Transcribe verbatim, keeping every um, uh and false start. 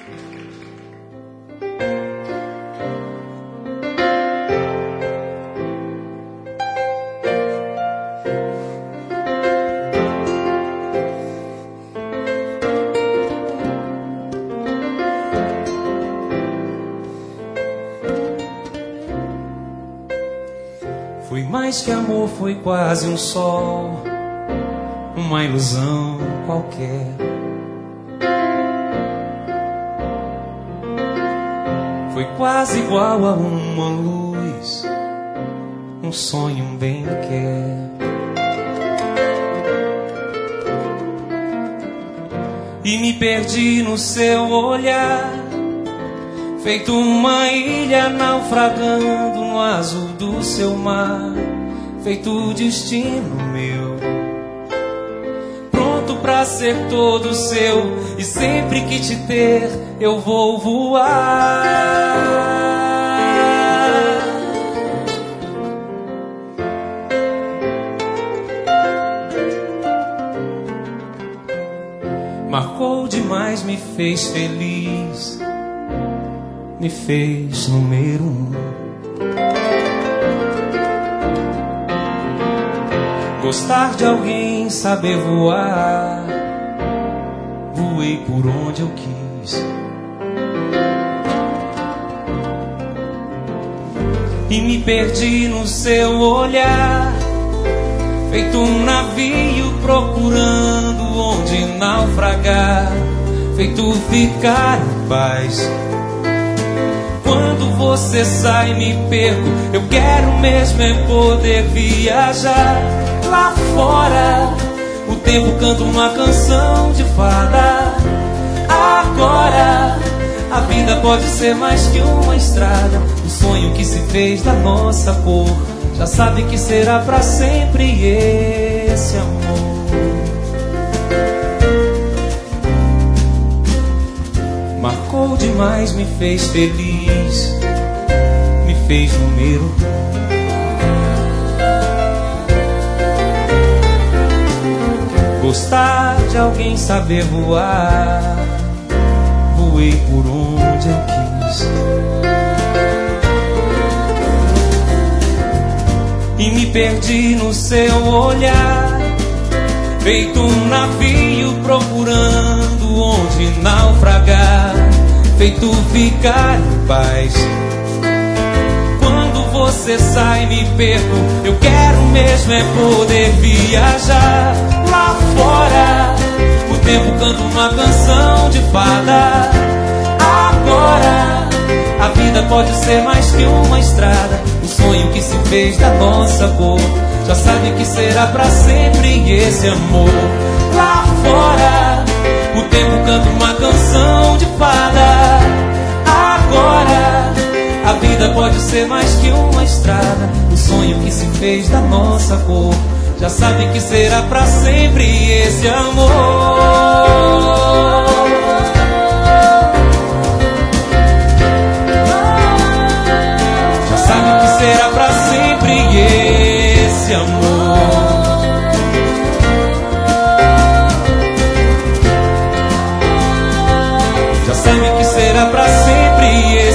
Foi mais que amor, foi quase um sol, uma ilusão qualquer. Foi quase igual a uma luz, um sonho bem quer. E me perdi no seu olhar, feito uma ilha naufragando no azul do seu mar, feito o destino meu, pronto pra ser todo seu, e sempre que te ter eu vou voar. Marcou demais, me fez feliz, me fez número um. Gostar de alguém, saber voar, voei por onde eu quis. E me perdi no seu olhar, feito um navio procurando onde naufragar, feito ficar em paz. Quando você sai me perco, eu quero mesmo é poder viajar. Lá fora o tempo canta uma canção de fada. Agora a vida pode ser mais que uma estrada. O sonho que se fez da nossa cor já sabe que será pra sempre esse amor. Marcou demais, me fez feliz, me fez número. Gostar de alguém, saber voar, voei por onde eu quis. E me perdi no seu olhar, feito um navio procurando onde naufragar, feito ficar em paz. Quando você sai me perco, eu quero mesmo é poder viajar. Lá fora o tempo canta uma canção de fada. Agora a vida pode ser mais que uma estrada. O sonho que se fez da nossa cor já sabe que será pra sempre esse amor. Lá fora o tempo canta uma canção de fada. Agora a vida pode ser mais que uma estrada. O sonho que se fez da nossa cor já sabe que será pra sempre esse amor. Já sabe que será pra sempre esse amor. Já sabe que será pra sempre esse amor.